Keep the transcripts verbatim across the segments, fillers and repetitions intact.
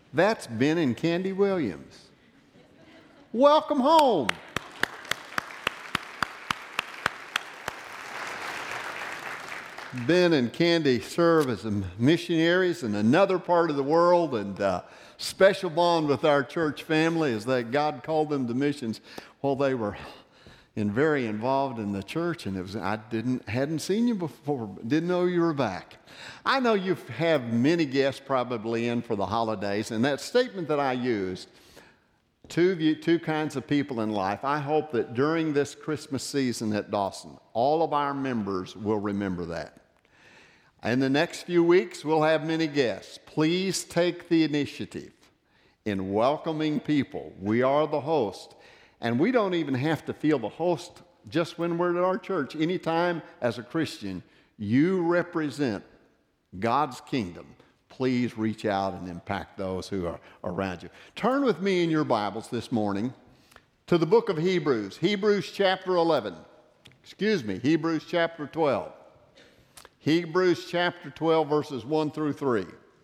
That's Ben and Candy Williams. Welcome home. Ben and Candy serve as missionaries in another part of the world, and uh, special bond with our church family is that God called them to missions while they were in very involved in the church, and it was I didn't hadn't seen you before, didn't know you were back. I know you have many guests probably in for the holidays, and that statement that I used, two, of you, two kinds of people in life, I hope that during this Christmas season at Dawson, all of our members will remember that. In the next few weeks, we'll have many guests. Please take the initiative in welcoming people. We are the host, and we don't even have to feel the host just when we're at our church. Anytime as a Christian, you represent God's kingdom. Please reach out and impact those who are around you. Turn with me in your Bibles this morning to the book of Hebrews, Hebrews chapter eleven. Excuse me, Hebrews chapter twelve. Hebrews chapter twelve, verses one through three.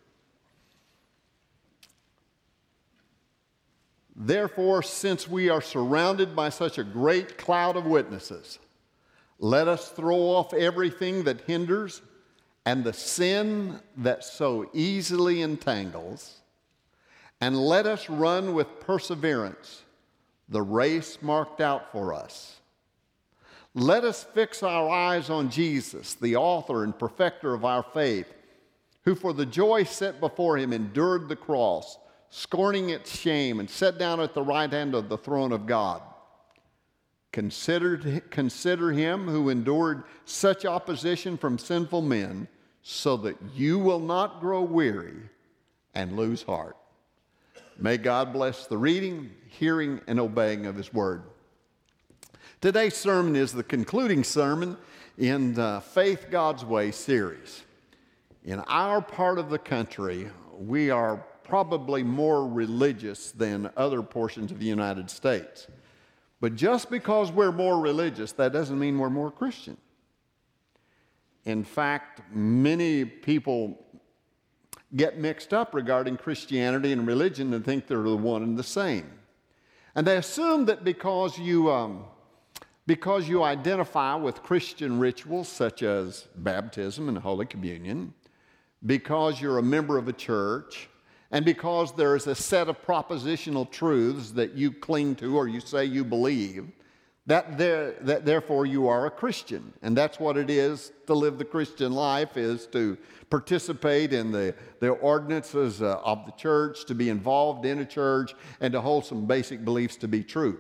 Therefore, since we are surrounded by such a great cloud of witnesses, let us throw off everything that hinders and the sin that so easily entangles, and let us run with perseverance the race marked out for us. Let us fix our eyes on Jesus, the author and perfecter of our faith, who for the joy set before him endured the cross, scorning its shame, and sat down at the right hand of the throne of God. Consider, consider him who endured such opposition from sinful men, so that you will not grow weary and lose heart. May God bless the reading, hearing, and obeying of his word. Today's sermon is the concluding sermon in the Faith God's Way series. In our part of the country, we are probably more religious than other portions of the United States. But just because we're more religious, that doesn't mean we're more Christian. In fact, many people get mixed up regarding Christianity and religion and think they're the one and the same. And they assume that because you, um, because you identify with Christian rituals such as baptism and Holy Communion, because you're a member of a church, and because there is a set of propositional truths that you cling to or you say you believe, that, there, that therefore you are a Christian. And that's what it is to live the Christian life, is to participate in the, the ordinances uh, of the church, to be involved in a church, and to hold some basic beliefs to be true.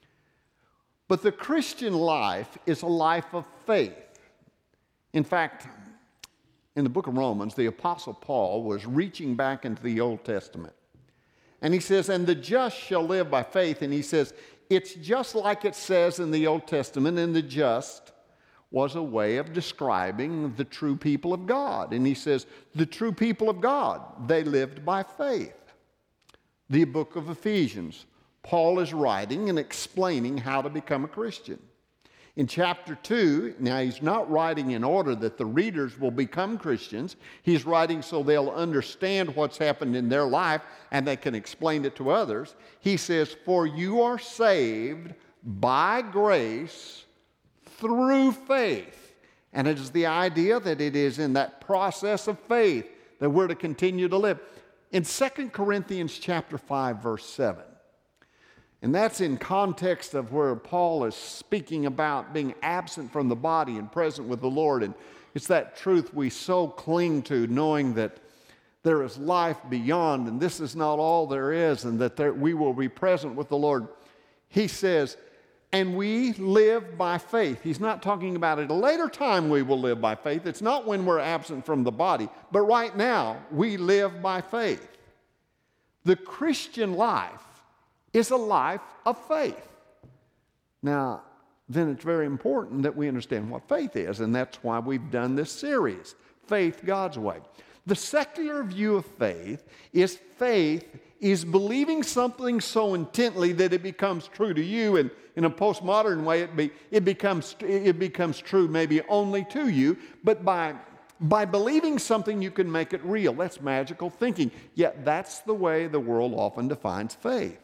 But the Christian life is a life of faith. In fact, in the book of Romans, the Apostle Paul was reaching back into the Old Testament. And he says, and the just shall live by faith. And he says, it's just like it says in the Old Testament, and the just was a way of describing the true people of God. And he says, the true people of God, they lived by faith. The book of Ephesians, Paul is writing and explaining how to become a Christian. In chapter two, now he's not writing in order that the readers will become Christians. He's writing so they'll understand what's happened in their life and they can explain it to others. He says, for you are saved by grace through faith. And it is the idea that it is in that process of faith that we're to continue to live. In Second Corinthians chapter five, verse seven, and that's in context of where Paul is speaking about being absent from the body and present with the Lord. And it's that truth we so cling to, knowing that there is life beyond, and this is not all there is, and that there, we will be present with the Lord. He says, and we live by faith. He's not talking about at a later time we will live by faith. It's not when we're absent from the body, but right now we live by faith. The Christian life is a life of faith. Now, then it's very important that we understand what faith is, and that's why we've done this series, Faith God's Way. The secular view of faith is faith is believing something so intently that it becomes true to you, and in a postmodern way, it, be, it, becomes, it becomes true maybe only to you, but by By believing something, you can make it real. That's magical thinking. Yet that's the way the world often defines faith.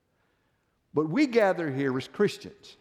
But we gather here as Christians,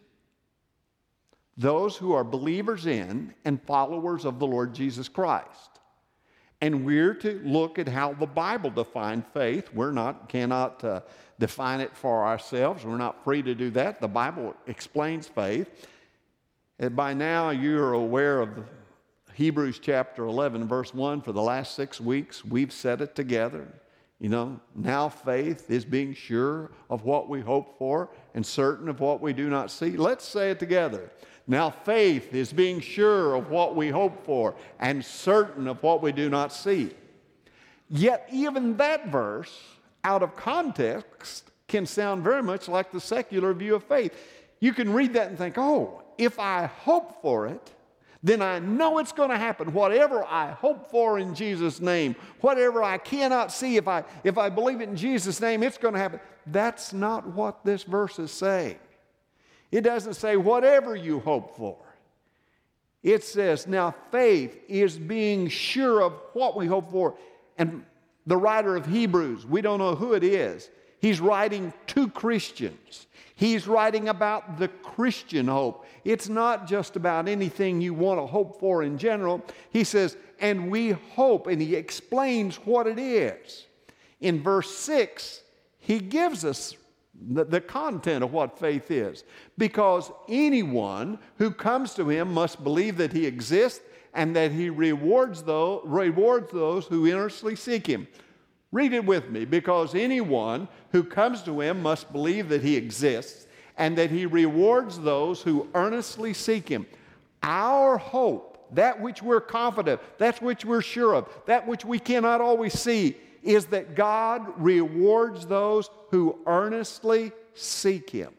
those who are believers in and followers of the Lord Jesus Christ. And we're to look at how the Bible defined faith. We're not, cannot uh, define it for ourselves. We're not free to do that. The Bible explains faith. And by now you're aware of Hebrews chapter eleven, verse one. For the last six weeks, we've said it together. You know, now faith is being sure of what we hope for and certain of what we do not see. Let's say it together. Now faith is being sure of what we hope for and certain of what we do not see. Yet even that verse, out of context, can sound very much like the secular view of faith. You can read that and think, oh, if I hope for it, then I know it's going to happen. Whatever I hope for in Jesus' name, whatever I cannot see, if I, if I believe it in Jesus' name, it's going to happen. That's not what this verse is saying. It doesn't say whatever you hope for. It says, now faith is being sure of what we hope for. And the writer of Hebrews, we don't know who it is. He's writing to Christians. He's writing about the Christian hope. It's not just about anything you want to hope for in general. He says, and we hope, and he explains what it is. In verse six, he gives us the, the content of what faith is. Because anyone who comes to him must believe that he exists and that he rewards those, rewards those who earnestly seek him. Read it with me. Because anyone who comes to him must believe that he exists and that he rewards those who earnestly seek him. Our hope, that which we're confident, that which we're sure of, that which we cannot always see, is that God rewards those who earnestly seek him.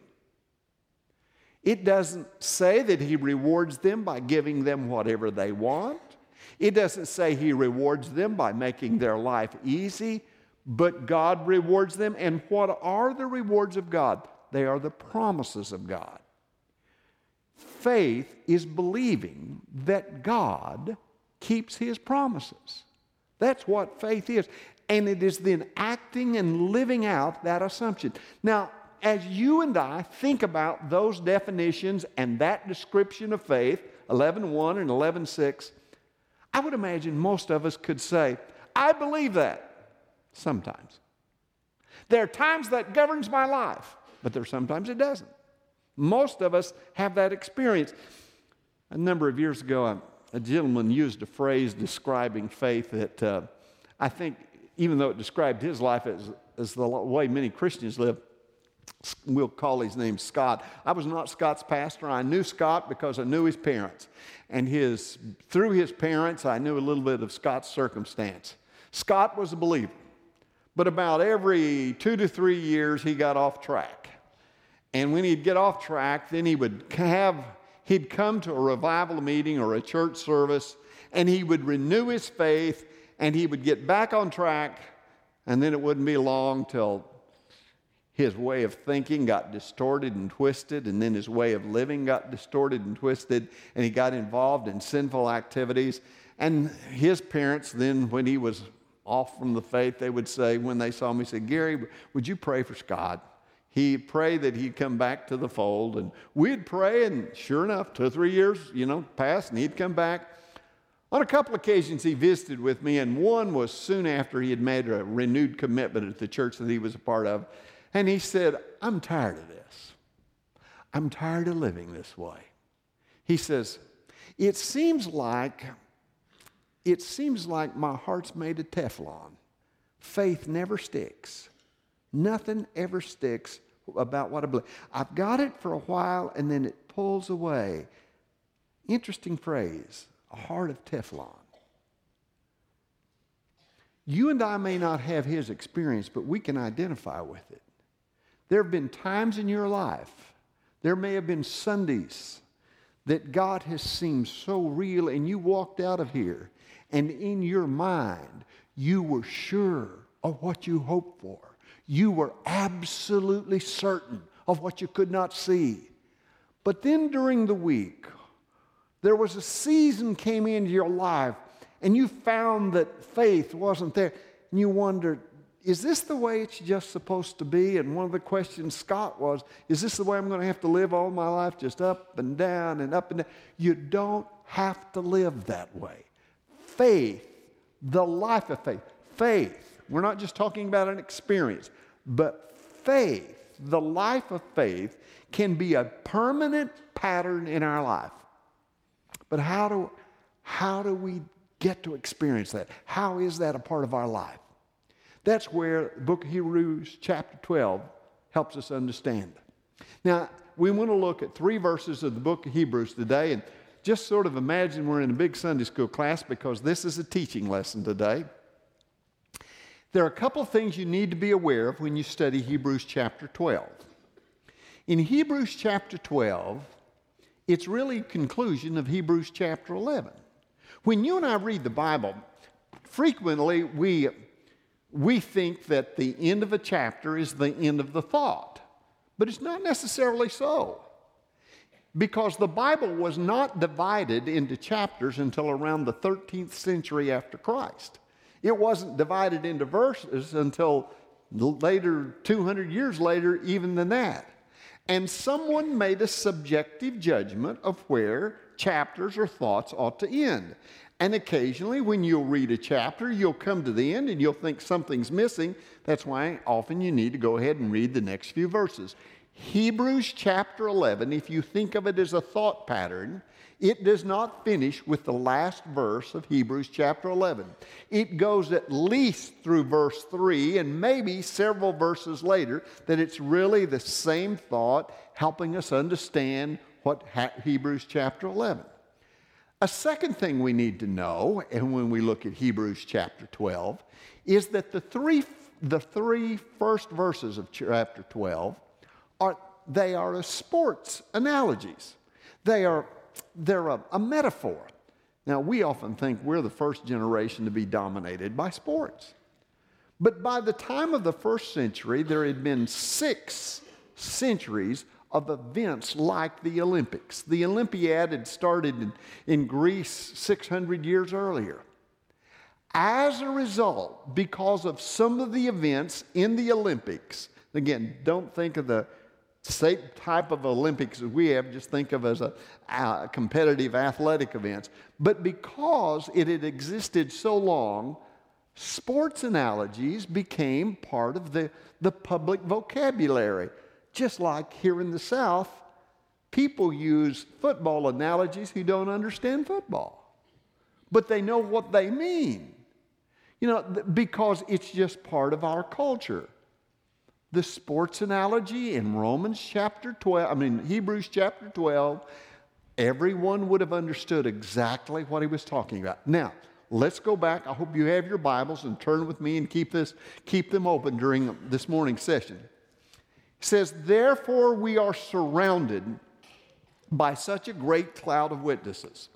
It doesn't say that he rewards them by giving them whatever they want. It doesn't say he rewards them by making their life easy, but God rewards them. And what are the rewards of God? They are the promises of God. Faith is believing that God keeps his promises. That's what faith is. And it is then acting and living out that assumption. Now, as you and I think about those definitions and that description of faith, eleven one and eleven six, I would imagine most of us could say, I believe that sometimes. There are times that governs my life, but there are sometimes it doesn't. Most of us have that experience. A number of years ago, a, a gentleman used a phrase describing faith that uh, I think, even though it described his life as, as the way many Christians live, we'll call his name Scott. I was not Scott's pastor. I knew Scott because I knew his parents. And his, through his parents, I knew a little bit of Scott's circumstance. Scott was a believer. But about every two to three years, he got off track. And when he'd get off track, then he would have, he'd come to a revival meeting or a church service, and he would renew his faith, and he would get back on track, and then it wouldn't be long till his way of thinking got distorted and twisted, and then his way of living got distorted and twisted, and he got involved in sinful activities. And his parents then, when he was off from the faith, they would say, when they saw him, he said, Gary, would you pray for Scott? He'd pray that he'd come back to the fold, and we'd pray, and sure enough, two or three years, you know, passed, and he'd come back. On a couple occasions, he visited with me, and one was soon after he had made a renewed commitment at the church that he was a part of. And he said, I'm tired of this. I'm tired of living this way. He says, it seems like, it seems like my heart's made of Teflon. Faith never sticks. Nothing ever sticks about what I believe. I've got it for a while and then it pulls away. Interesting phrase, a heart of Teflon. You and I may not have his experience, but we can identify with it. There have been times in your life, there may have been Sundays that God has seemed so real, and you walked out of here, and in your mind, you were sure of what you hoped for. You were absolutely certain of what you could not see. But then during the week, there was a season came into your life, and you found that faith wasn't there, and you wondered, is this the way it's just supposed to be? And one of the questions Scott was, is this the way I'm going to have to live all my life, just up and down and up and down? You don't have to live that way. Faith, the life of faith, faith, we're not just talking about an experience, but faith, the life of faith, can be a permanent pattern in our life. But how do, how do we get to experience that? How is that a part of our life? That's where the book of Hebrews chapter twelve helps us understand. Now, we want to look at three verses of the book of Hebrews today, and just sort of imagine we're in a big Sunday school class, because this is a teaching lesson today. There are a couple of things you need to be aware of when you study Hebrews chapter twelve. In Hebrews chapter twelve, it's really a conclusion of Hebrews chapter eleven. When you and I read the Bible, frequently we, we think that the end of a chapter is the end of the thought. But it's not necessarily so. Because the Bible was not divided into chapters until around the thirteenth century after Christ. It wasn't divided into verses until later, two hundred years later, even than that. And someone made a subjective judgment of where chapters or thoughts ought to end. And occasionally, when you'll read a chapter, you'll come to the end and you'll think something's missing. That's why often you need to go ahead and read the next few verses. Hebrews chapter eleven, if you think of it as a thought pattern, it does not finish with the last verse of Hebrews chapter eleven. It goes at least through verse three and maybe several verses later, that it's really the same thought helping us understand what Hebrews chapter eleven. A second thing we need to know, and when we look at Hebrews chapter twelve, is that the three, the three first verses of chapter twelve are, they are a sports analogies. They are They're a, a metaphor. Now, we often think we're the first generation to be dominated by sports. But by the time of the first century, there had been six centuries of events like the Olympics. The Olympiad had started in, in Greece six hundred years earlier. As a result, because of some of the events in the Olympics, again, don't think of the same type of Olympics as we have, just think of as a, a competitive athletic events. But because it had existed so long, sports analogies became part of the, the public vocabulary. Just like here in the South, people use football analogies who don't understand football. But they know what they mean. You know, because it's just part of our culture. The sports analogy in Romans chapter twelve, I mean Hebrews chapter twelve, everyone would have understood exactly what he was talking about. Now, let's go back. I hope you have your Bibles and turn with me and keep this, keep them open during this morning's session. It says, therefore we are surrounded by such a great cloud of witnesses.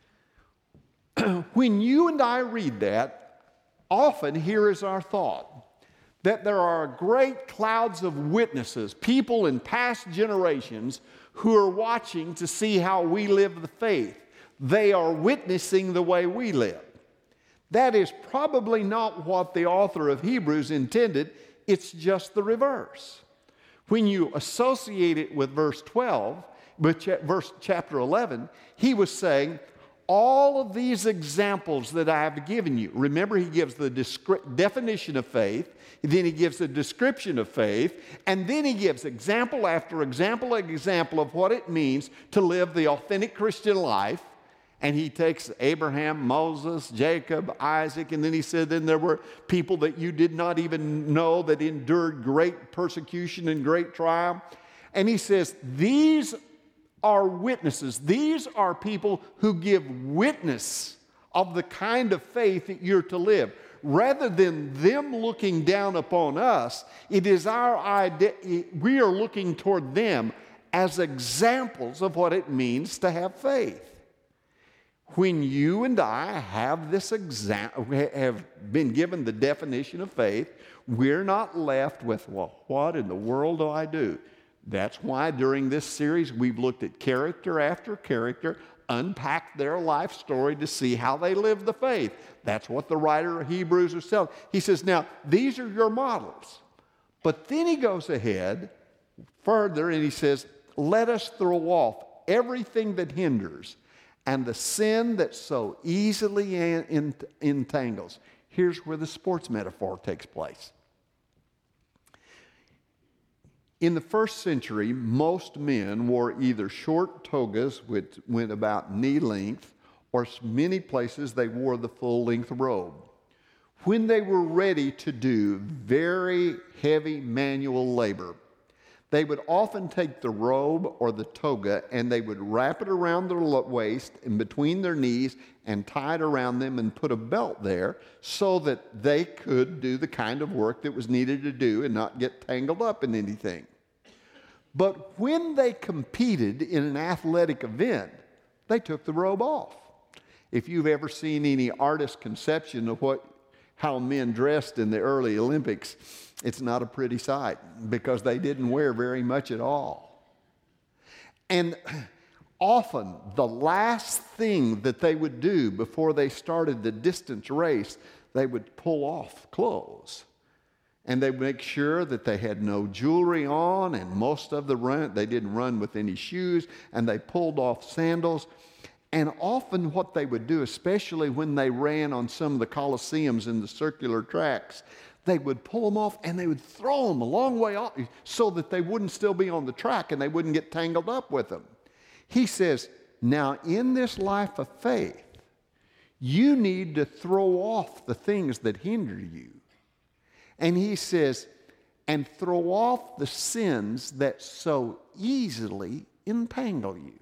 When you and I read that, often here is our thought. That there are great clouds of witnesses, people in past generations who are watching to see how we live the faith. They are witnessing the way we live. That is probably not what the author of Hebrews intended. It's just the reverse. When you associate it with verse twelve, with verse chapter eleven, he was saying, all of these examples that I have given you. Remember, he gives the descri- definition of faith, then he gives a description of faith, and then he gives example after example after example of what it means to live the authentic Christian life. And he takes Abraham, Moses, Jacob, Isaac, and then he said, then there were people that you did not even know that endured great persecution and great trial. And he says, these are witnesses. These are people who give witness of the kind of faith that you're to live. Rather than them looking down upon us, it is our idea, we are looking toward them as examples of what it means to have faith. When you and I have this exam- have been given the definition of faith, we're not left with, well, what in the world do I do? That's why during this series we've looked at character after character unpack their life story to see how they live the faith. That's what the writer of Hebrews is telling. He says, now, these are your models. But then he goes ahead further and he says, let us throw off everything that hinders and the sin that so easily entangles. Here's where the sports metaphor takes place. In the first century, most men wore either short togas, which went about knee length, or many places they wore the full-length robe. When they were ready to do very heavy manual labor, they would often take the robe or the toga and they would wrap it around their waist and between their knees and tie it around them and put a belt there so that they could do the kind of work that was needed to do and not get tangled up in anything. But when they competed in an athletic event, they took the robe off. If you've ever seen any artist's conception of what how men dressed in the early Olympics, it's not a pretty sight because they didn't wear very much at all. And often the last thing that they would do before they started the distance race, they would pull off clothes. And they would make sure that they had no jewelry on, and most of the run, they didn't run with any shoes, and they pulled off sandals. And often what they would do, especially when they ran on some of the coliseums in the circular tracks, they would pull them off and they would throw them a long way off so that they wouldn't still be on the track and they wouldn't get tangled up with them. He says, now in this life of faith, you need to throw off the things that hinder you. And he says, and throw off the sins that so easily entangle you.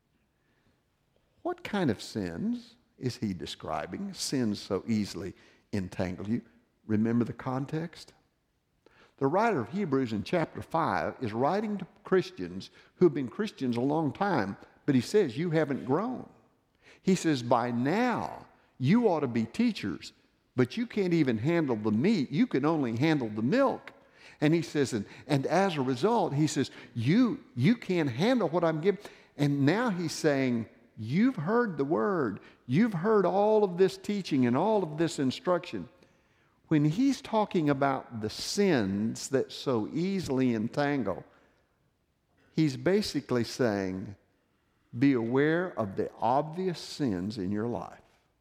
What kind of sins is he describing? Sins so easily entangle you. Remember the context? The writer of Hebrews in chapter five is writing to Christians who have been Christians a long time, but he says, you haven't grown. He says, by now, you ought to be teachers, but you can't even handle the meat. You can only handle the milk. And he says, and, and as a result, he says, you, you can't handle what I'm giving. And now he's saying, you've heard the word. You've heard all of this teaching and all of this instruction. When he's talking about the sins that so easily entangle, he's basically saying, be aware of the obvious sins in your life.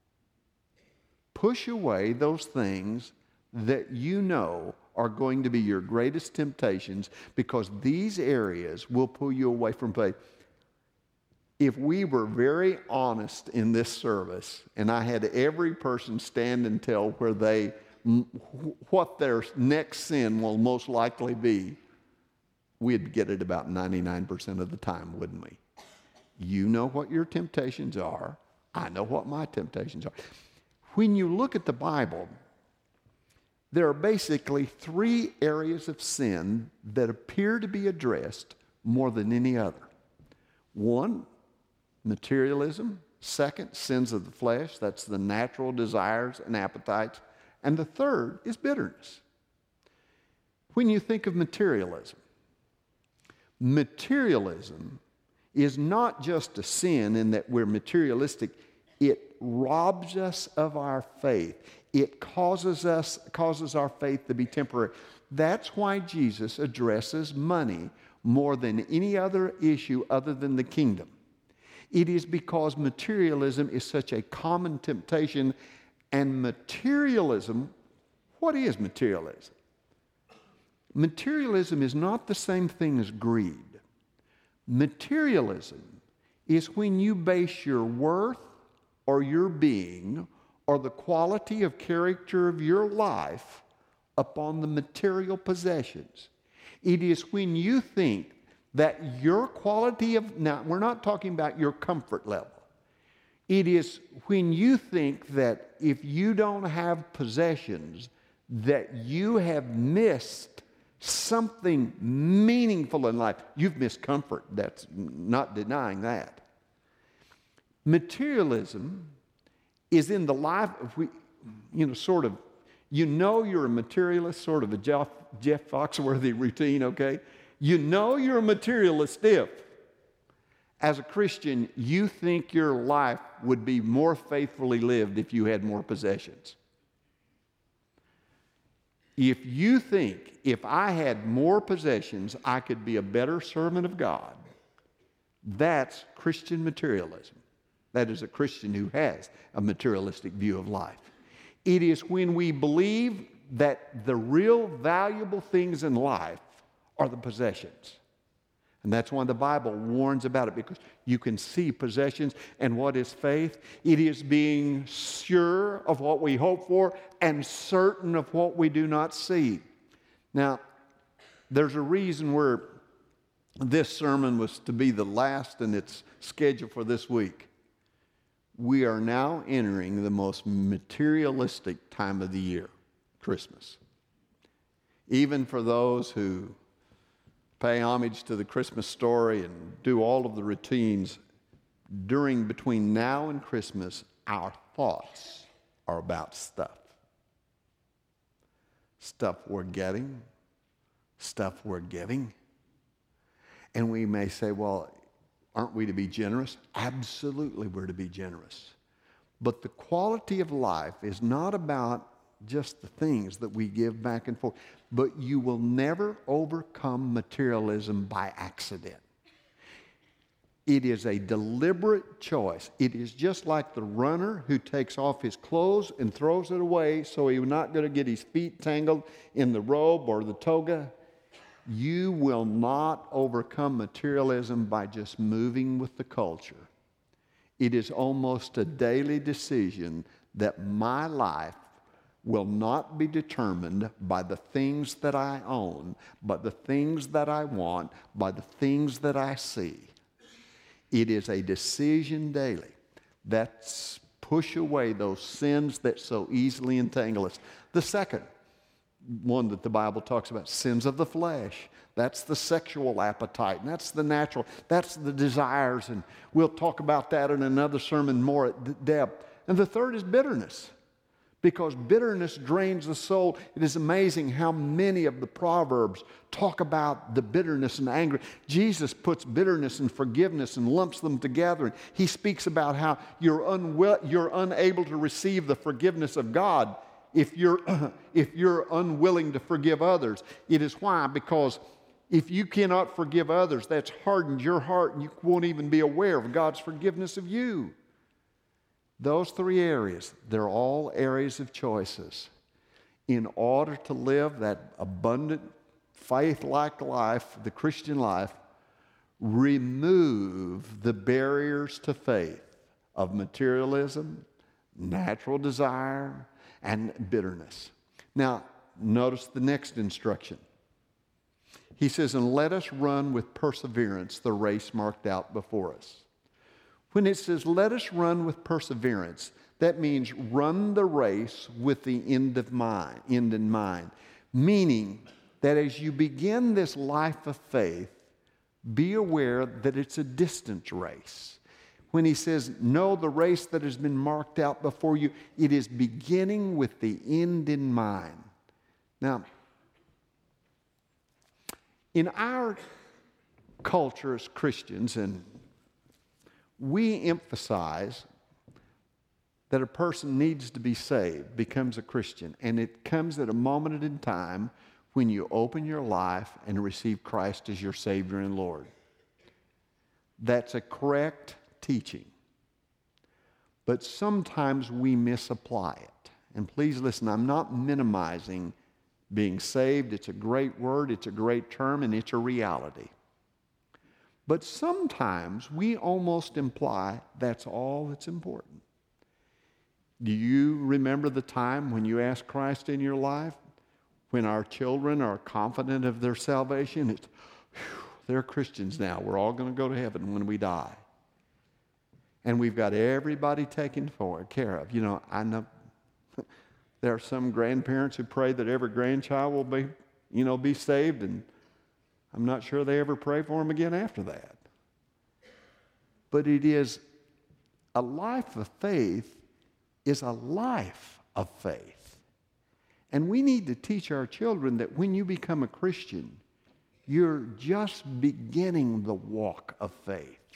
Push away those things that you know are going to be your greatest temptations, because these areas will pull you away from faith. If we were very honest in this service, and I had every person stand and tell where they, what their next sin will most likely be, we'd get it about ninety-nine percent of the time, wouldn't we? You know what your temptations are. I know what my temptations are. When you look at the Bible, there are basically three areas of sin that appear to be addressed more than any other. One, materialism. Second, sins of the flesh. That's the natural desires and appetites. And the third is bitterness. When you think of materialism, materialism is not just a sin in that we're materialistic. It robs us of our faith. It causes us, causes our faith to be temporary. That's why Jesus addresses money more than any other issue other than the kingdom. It is because materialism is such a common temptation. And materialism, what is materialism? Materialism is not the same thing as greed. Materialism is when you base your worth or your being or the quality of character of your life upon the material possessions. It is when you think that your quality of, now we're not talking about your comfort level. It is when you think that if you don't have possessions, that you have missed something meaningful in life. You've missed comfort. That's not denying that. Materialism is in the life of, we, you know, sort of, you know you're a materialist, sort of a Jeff, Jeff Foxworthy routine, okay? You know you're a materialist if, As a Christian, you think your life would be more faithfully lived if you had more possessions. If you think if I had more possessions, I could be a better servant of God, that's Christian materialism. That is a Christian who has a materialistic view of life. It is when we believe that the real valuable things in life are the possessions. And that's why the Bible warns about it, because you can see possessions. And what is faith? It is being sure of what we hope for and certain of what we do not see. Now, there's a reason where this sermon was to be the last and it's scheduled for this week. We are now entering the most materialistic time of the year, Christmas. Even for those who pay homage to the Christmas story and do all of the routines, during between now and Christmas, our thoughts are about stuff. Stuff we're getting, stuff we're giving. And we may say, well, aren't we to be generous? Absolutely, we're to be generous. But the quality of life is not about just the things that we give back and forth. But you will never overcome materialism by accident. It is a deliberate choice. It is just like the runner who takes off his clothes and throws it away so he's not going to get his feet tangled in the robe or the toga. You will not overcome materialism by just moving with the culture. It is almost a daily decision that my life will not be determined by the things that I own, but the things that I want, by the things that I see. It is a decision daily. That's push away those sins that so easily entangle us. The second one that the Bible talks about, sins of the flesh. That's the sexual appetite, and that's the natural, that's the desires, and we'll talk about that in another sermon more at depth. And the third is bitterness. Because bitterness drains the soul. It is amazing how many of the Proverbs talk about the bitterness and anger. Jesus puts bitterness and forgiveness and lumps them together. And he speaks about how you're, unwi- you're unable to receive the forgiveness of God if you're, if you're unwilling to forgive others. It is why? Because if you cannot forgive others, that's hardened your heart and you won't even be aware of God's forgiveness of you. Those three areas, they're all areas of choices. In order to live that abundant, faith-like life, the Christian life, remove the barriers to faith of materialism, natural desire, and bitterness. Now, notice the next instruction. He says, and let us run with perseverance the race marked out before us. When it says, let us run with perseverance, that means run the race with the end of mind, end in mind. Meaning that as you begin this life of faith, be aware that it's a distance race. When he says, know the race that has been marked out before you, it is beginning with the end in mind. Now, in our culture as Christians, and we emphasize that a person needs to be saved, becomes a Christian, and it comes at a moment in time when you open your life and receive Christ as your Savior and Lord. That's a correct teaching. But sometimes we misapply it. And please listen, I'm not minimizing being saved. It's a great word, it's a great term, and it's a reality. But sometimes we almost imply that's all that's important. Do you remember the time when you asked Christ in your life? When our children are confident of their salvation, it's, whew, they're Christians now. We're all going to go to heaven when we die. And we've got everybody taken for, care of. You know, I know there are some grandparents who pray that every grandchild will be, you know, be saved, and I'm not sure they ever pray for them again after that. But it is a life of faith is a life of faith. And we need to teach our children that when you become a Christian, you're just beginning the walk of faith.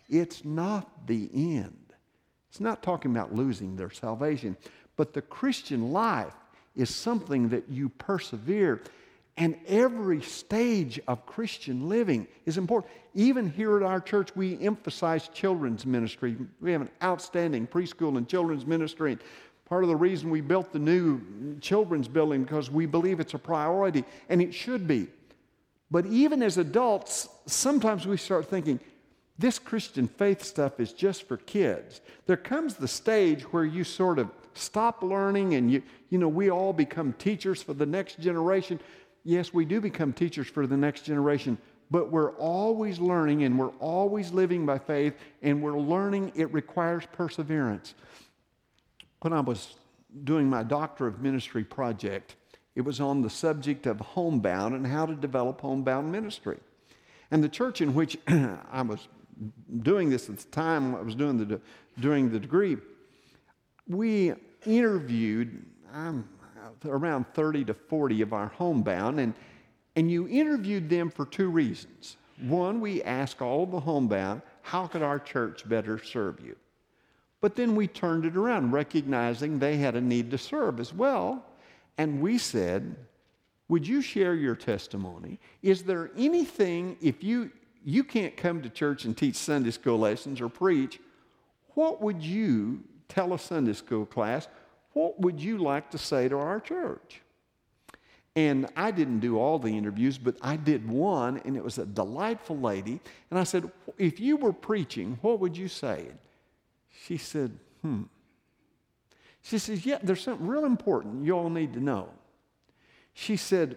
It's not the end. It's not talking about losing their salvation, but the Christian life is something that you persevere. And every stage of Christian living is important. Even here at our church, we emphasize children's ministry. We have an outstanding preschool and children's ministry. And part of the reason we built the new children's building because we believe it's a priority, and it should be. But even as adults, sometimes we start thinking, this Christian faith stuff is just for kids. There comes the stage where you sort of stop learning and you, you know, we all become teachers for the next generation. Yes, we do become teachers for the next generation, but we're always learning and we're always living by faith, and we're learning it requires perseverance. When I was doing my Doctor of Ministry project, it was on the subject of homebound and how to develop homebound ministry. And the church in which I was doing this at the time I was doing the during the degree, we interviewed um, around thirty to forty of our homebound, and, and you interviewed them for two reasons. One, we asked all the homebound, how could our church better serve you? But then we turned it around, recognizing they had a need to serve as well. And we said, would you share your testimony? Is there anything, if you, you can't come to church and teach Sunday school lessons or preach, what would you tell a Sunday school class? What would you like to say to our church? And I didn't do all the interviews, but I did one, and it was a delightful lady. And I said, if you were preaching, what would you say? She said, hmm. She says, yeah, there's something real important you all need to know. She said,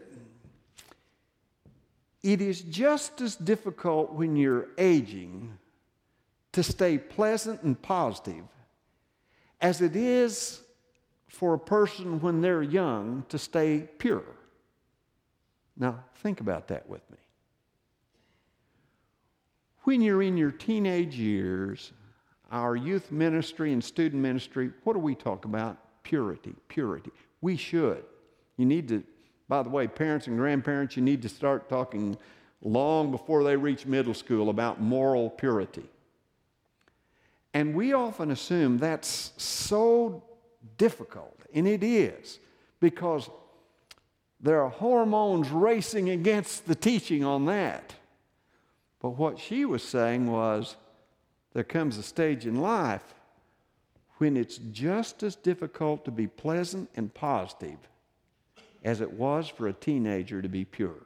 it is just as difficult when you're aging to stay pleasant and positive as it is for a person when they're young to stay pure. Now, think about that with me. When you're in your teenage years, our youth ministry and student ministry, what do we talk about? Purity, purity. We should. You need to, by the way, parents and grandparents, you need to start talking long before they reach middle school about moral purity. And we often assume that's so difficult, and it is, because there are hormones racing against the teaching on that. But what she was saying was, there comes a stage in life when it's just as difficult to be pleasant and positive as it was for a teenager to be pure.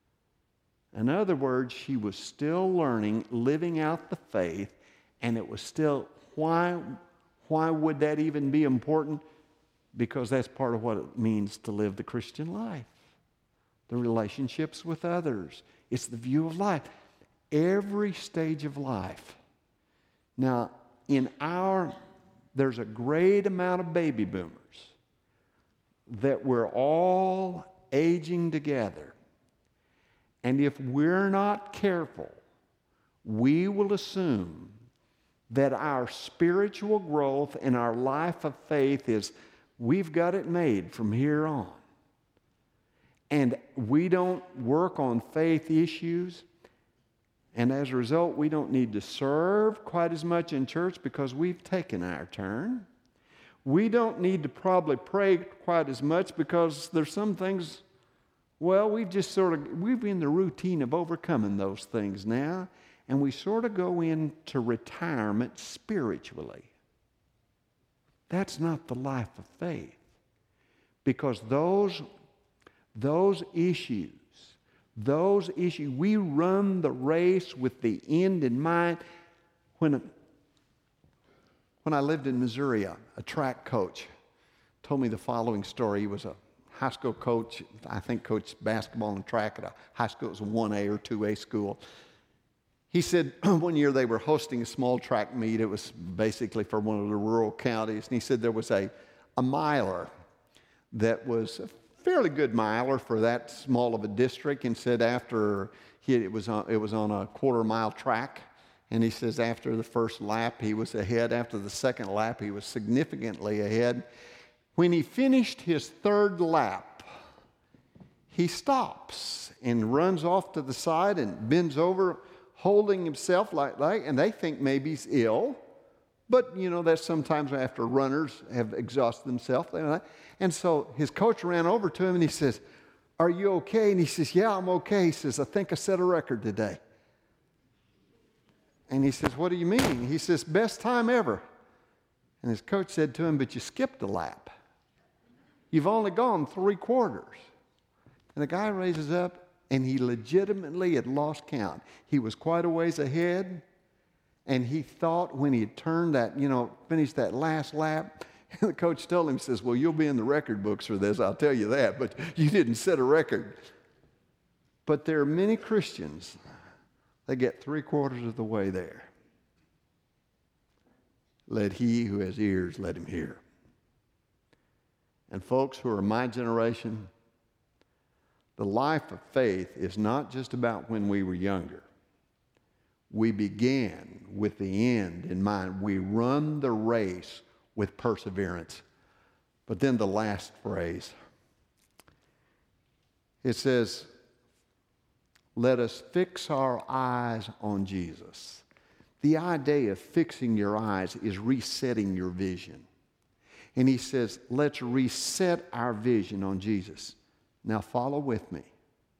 In other words, she was still learning, living out the faith, and it was still, why, why would that even be important? Because that's part of what it means to live the Christian life. The relationships with others. It's the view of life. Every stage of life. Now, in our, there's a great amount of baby boomers that we're all aging together. And if we're not careful, we will assume that our spiritual growth and our life of faith is, we've got it made from here on. And we don't work on faith issues. And as a result, we don't need to serve quite as much in church because we've taken our turn. We don't need to probably pray quite as much because there's some things, well, we've just sort of, we've been in the routine of overcoming those things now, and we sort of go into retirement spiritually. That's not the life of faith, because those, those issues, Those issues, we run the race with the end in mind. When, when I lived in Missouri, a, a track coach told me the following story. He was a high school coach, I think coached basketball and track at a high school. It was a one A or two A school. He said one year they were hosting a small track meet. It was basically for one of the rural counties. And he said there was a, a miler that was fairly good miler for that small of a district, and said after he, it was on, it was on a quarter mile track, and he says after the first lap he was ahead. After the second lap he was significantly ahead. When he finished his third lap, he stops and runs off to the side and bends over, holding himself like, like, and they think maybe he's ill. But, you know, that's sometimes after runners have exhausted themselves. And so his coach ran over to him and he says, "Are you okay?" And he says, "Yeah, I'm okay." He says, "I think I set a record today." And he says, "What do you mean?" He says, "Best time ever." And his coach said to him, "But you skipped a lap. You've only gone three quarters." And the guy raises up, and he legitimately had lost count. He was quite a ways ahead, and he thought when he had turned that, you know, finished that last lap, the coach told him, he says, "Well, you'll be in the record books for this, I'll tell you that, but you didn't set a record." But there are many Christians that get three quarters of the way there. Let he who has ears, let him hear. And folks who are my generation, the life of faith is not just about when we were younger. We began with the end in mind. We run the race with perseverance. But then the last phrase, it says, "Let us fix our eyes on Jesus." The idea of fixing your eyes is resetting your vision. And he says, let's reset our vision on Jesus. Now follow with me.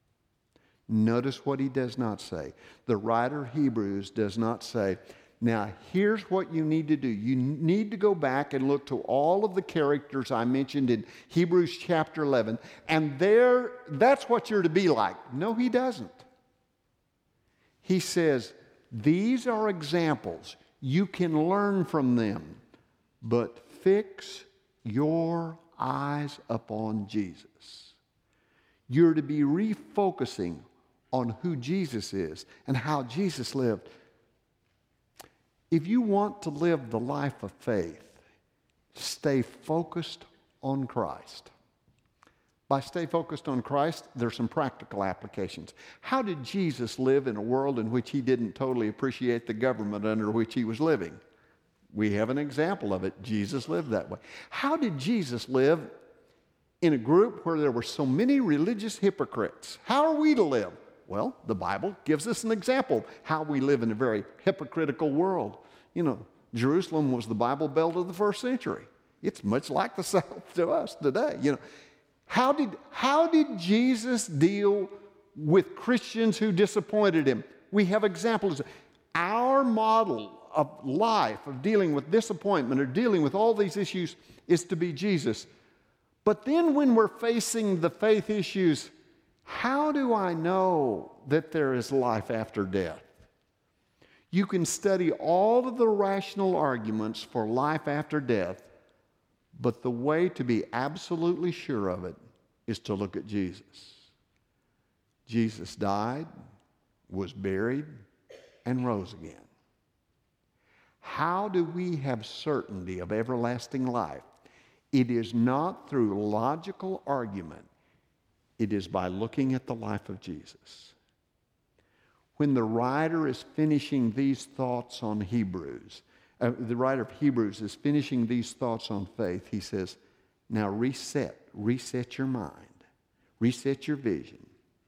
Notice what he does not say. The writer of Hebrews does not say, now here's what you need to do. You need to go back and look to all of the characters I mentioned in Hebrews chapter eleven, and there, that's what you're to be like. No, he doesn't. He says, these are examples. You can learn from them, but fix your eyes upon Jesus. You're to be refocusing on who Jesus is and how Jesus lived. If you want to live the life of faith, stay focused on Christ. By stay focused on Christ, there's some practical applications. How did Jesus live in a world in which he didn't totally appreciate the government under which he was living? We have an example of it. Jesus lived that way. How did Jesus live in a group where there were so many religious hypocrites? How are we to live? Well, the Bible gives us an example of how we live in a very hypocritical world. You know, Jerusalem was the Bible Belt of the first century. It's much like the South to us today. You know, how did, how did Jesus deal with Christians who disappointed him? We have examples. Our model of life, of dealing with disappointment or dealing with all these issues, is to be Jesus. But then when we're facing the faith issues, how do I know that there is life after death? You can study all of the rational arguments for life after death, but the way to be absolutely sure of it is to look at Jesus. Jesus died, was buried, and rose again. How do we have certainty of everlasting life? It is not through logical argument. It is by looking at the life of Jesus. When the writer is finishing these thoughts on Hebrews, uh, the writer of Hebrews is finishing these thoughts on faith, he says, now reset, reset your mind, reset your vision,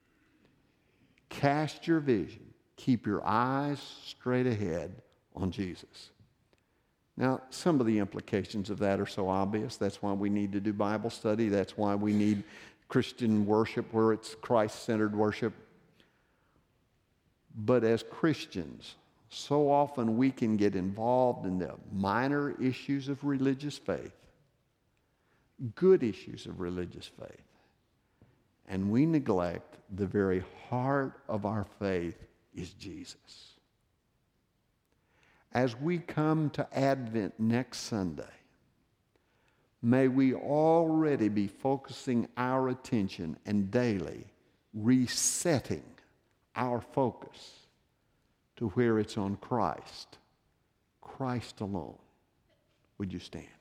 cast your vision, keep your eyes straight ahead on Jesus. Now, some of the implications of that are so obvious. That's why we need to do Bible study. That's why we need Christian worship where it's Christ-centered worship. But as Christians, so often we can get involved in the minor issues of religious faith, good issues of religious faith, and we neglect the very heart of our faith is Jesus. As we come to Advent next Sunday, may we already be focusing our attention and daily resetting our focus to where it's on Christ, Christ alone. Would you stand?